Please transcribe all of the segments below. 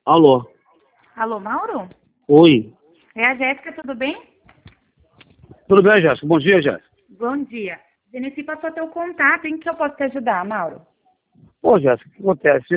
Alô? Alô, Mauro? Oi. É a Jéssica, tudo bem? Tudo bem, Jéssica? Bom dia, Jéssica. Bom dia. Genesi passou teu contato, em que eu posso te ajudar, Mauro? Pô, Jéssica, o que acontece?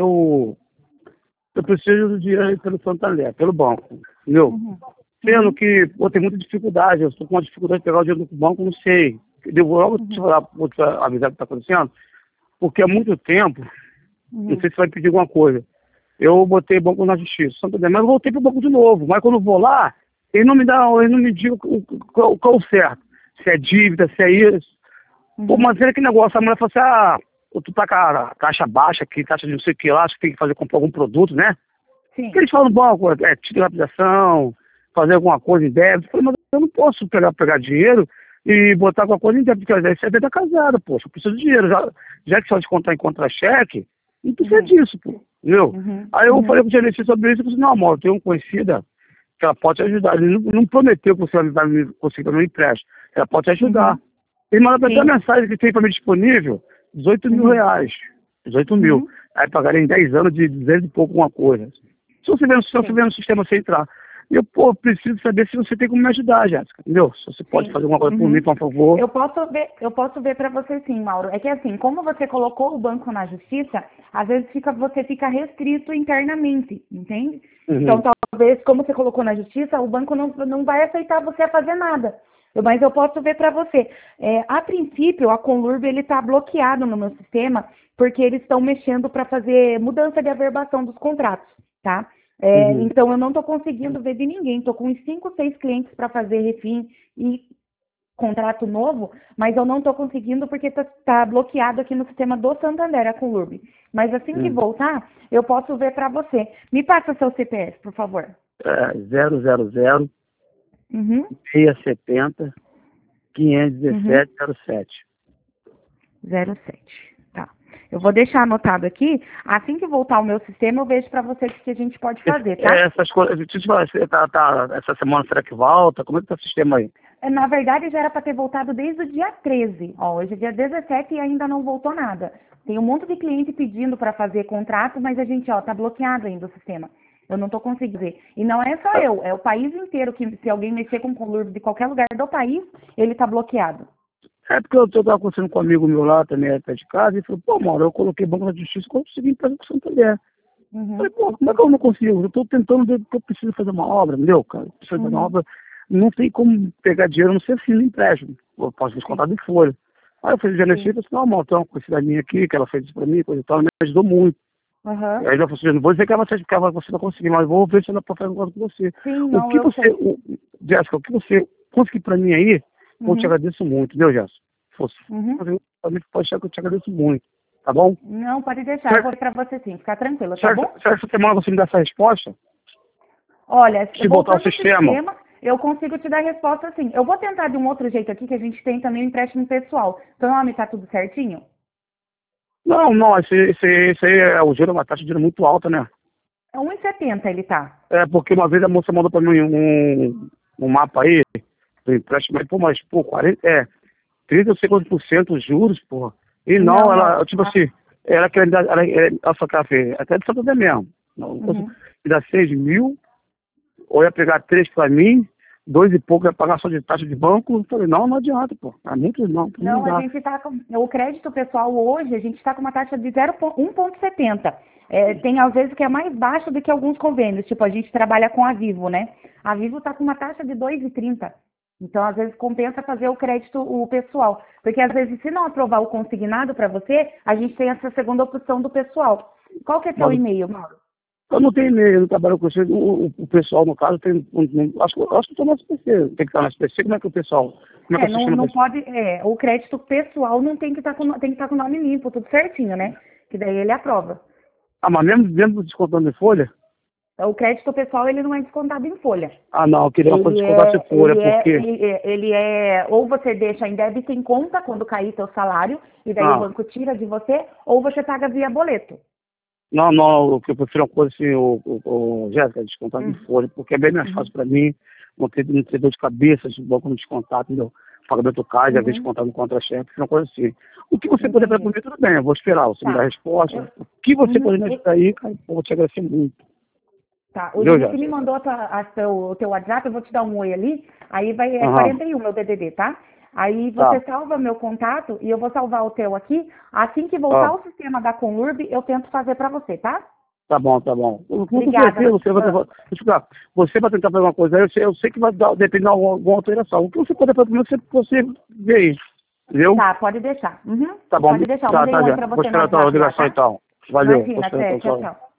Eu preciso do dinheiro aí pelo Santander, pelo banco, entendeu? Sendo que, tem muita dificuldade, eu estou com uma dificuldade de pegar o dinheiro do banco, não sei. Eu vou logo vou te avisar o que está acontecendo, porque há muito tempo, não sei se vai pedir alguma coisa. Eu botei banco na justiça, Santander, mas eu voltei pro banco de novo. Mas quando eu vou lá, ele não me diz o que é o certo. Se é dívida, se é isso. Pô, mas é aquele negócio, a mulher falou assim, tu tá com a taxa baixa aqui, taxa de não sei o que lá, acho que tem que fazer comprar algum produto, né? Sim. O que eles falam no banco? Título de lapidação, fazer alguma coisa em débito. Eu falei, mas eu não posso pegar dinheiro e botar alguma coisa em débito, porque isso é da casada, poxa, eu preciso de dinheiro. Já que só descontar em contra-cheque, não precisa disso, pô, entendeu? Aí eu falei com o gerente sobre isso, e falei assim, não, amor, eu tenho uma conhecida que ela pode te ajudar. Ele não prometeu que você vai me conseguir para meu empréstimo. Ela pode te ajudar. Ele mandou até a mensagem que tem para mim disponível, 18 mil reais. 18 mil. Aí pagaria em 10 anos de 200 e pouco alguma coisa. Se você vê no sistema sem entrar. E eu, preciso saber se você tem como me ajudar, Jéssica, entendeu? Se você pode fazer alguma coisa por mim, por favor. Eu posso ver para você sim, Mauro. É que assim, como você colocou o banco na justiça, às vezes você fica restrito internamente, entende? Então, talvez, como você colocou na justiça, o banco não vai aceitar você a fazer nada. Mas eu posso ver para você. A princípio, a Conlurb ele está bloqueado no meu sistema, porque eles estão mexendo para fazer mudança de averbação dos contratos, tá? Então, eu não estou conseguindo ver de ninguém. Estou com uns 5, 6 clientes para fazer refim e contrato novo, mas eu não estou conseguindo porque está bloqueado aqui no sistema do Santander, a Conlurb. Mas assim que voltar, eu posso ver para você. Me passa seu CPF, por favor. 000 670 517 07. 07. Tá. Eu vou deixar anotado aqui. Assim que voltar o meu sistema, eu vejo para você o que a gente pode fazer, tá? Essas coisas, deixa eu te falar, essa semana será que volta? Como é que tá o sistema aí? Na verdade, já era para ter voltado desde o dia 13. Hoje é dia 17 e ainda não voltou nada. Tem um monte de cliente pedindo para fazer contrato, mas a gente, tá bloqueado ainda o sistema. Eu não estou conseguindo ver. E não é só eu, é o país inteiro que, se alguém mexer com o Conlurb de qualquer lugar do país, ele está bloqueado. Porque eu estava conversando com um amigo meu lá, também até de casa, e falou, Mauro, eu coloquei banco na justiça e consegui empresa com o Santander. Falei, como é que eu não consigo? Eu estou tentando ver porque eu preciso fazer uma obra, entendeu, cara? Eu preciso fazer uma obra, não tem como pegar dinheiro, não sei se no empréstimo. Eu posso descontar de folha. Aí eu falei, Genesi, eu falei, não, Mauro, tem uma conhecida minha aqui, que ela fez isso pra mim, coisa e tal, me ajudou muito. Aí ela falou assim, não vou dizer que você vai conseguir, mas vou ver se ela pode fazer alguma coisa com você. Jéssica, o que você conseguir pra mim aí, eu te agradeço muito, entendeu, Jéssica? Se fosse pode achar que eu te agradeço muito, tá bom? Não, pode deixar, eu vou para você sim, fica tranquilo, tá bom? Será que essa semana você me dá essa resposta? Olha, se voltar ao sistema, eu consigo te dar resposta sim. Eu vou tentar de um outro jeito aqui, que a gente tem também o empréstimo pessoal. Seu nome tá tudo certinho? Não, esse aí é o giro, uma taxa de giro muito alta, né? É 1,70 ele tá. Porque uma vez a moça mandou pra mim um mapa aí, do empréstimo, mas, 30 ou sei quantos por cento os juros, porra. E ela, tipo assim, ela só quer ver, até de Santander mesmo. Me dá 6 mil, ou ia pegar 3 pra mim, 2 e pouco ia pagar só de taxa de banco. Eu falei, não adianta, pô. É muito não. Não, a gente tá com o crédito pessoal hoje, a gente está com uma taxa de 1,70. Tem às vezes que é mais baixo do que alguns convênios, tipo, a gente trabalha com a Vivo, né? A Vivo está com uma taxa de 2,30. Então, às vezes, compensa fazer o crédito o pessoal. Porque, às vezes, se não aprovar o consignado para você, a gente tem essa segunda opção do pessoal. Qual que é seu e-mail, Mauro? Eu não tenho e-mail, eu não trabalho com isso. O pessoal, no caso, tem. Acho que estou no SPC. Tem que estar no SPC. Como é que o pessoal. Não pode. O crédito pessoal não tem que estar com o nome limpo, tudo certinho, né? Que daí ele aprova. Mas mesmo descontando em folha? O crédito pessoal, ele não é descontado em folha. Não, eu queria que descontasse em folha, porque... Ele é... Ou você deixa em débito em conta quando cair seu salário, e daí o banco tira de você, ou você paga via boleto. Não, eu prefiro uma coisa assim, Jéssica, descontado em folha, porque é bem mais fácil para mim, não ter dor de cabeça, se o banco não descontar, entendeu? Pagamento caixa, às vezes descontado no contra-cheque, uma coisa assim. O que você puder fazer por mim, tudo bem, eu vou esperar, você me dá a resposta. O que você puder me ajudar aí, cara, eu vou te agradecer muito. Tá, o Júlio me mandou o teu WhatsApp, eu vou te dar um oi ali, aí vai 41, meu DDD, tá? Aí você salva meu contato e eu vou salvar o teu aqui. Assim que voltar o sistema da Conurb, eu tento fazer para você, tá? Tá bom, tá bom. Obrigada. Você vai tentar fazer uma coisa, eu sei que vai depender de alguma alteração. O que você pode fazer, você vê isso, entendeu? Tá, pode deixar. Tá bom. Pode deixar, eu mandei um oi pra você no WhatsApp, ligação então. Valeu. Imagina, até, tchau, tchau.